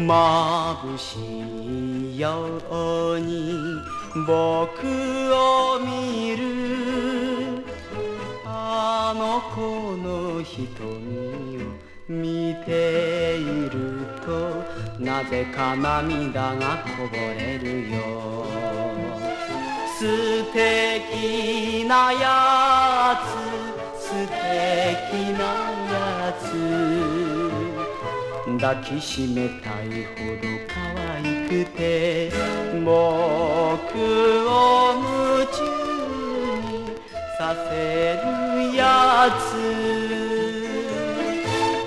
眩しいように僕を見るあの子の瞳を見ているとなぜか涙がこぼれるよ素敵なやつ素敵なやつ抱きしめたいほど可愛くて僕を夢中にさせるやつ